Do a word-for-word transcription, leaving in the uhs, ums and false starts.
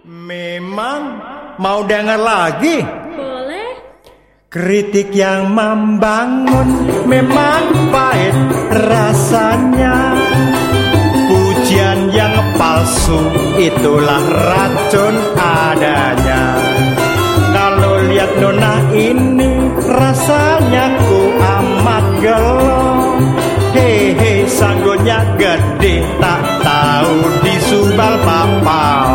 Memang mau dengar lagi? Boleh. Kritik yang membangun memang pahit rasanya. Pujian yang palsu itulah racun adanya. Kalau lihat nona ini rasanya ku amat gelo. Hehe, sanggonya gede tak tahu disubal papa.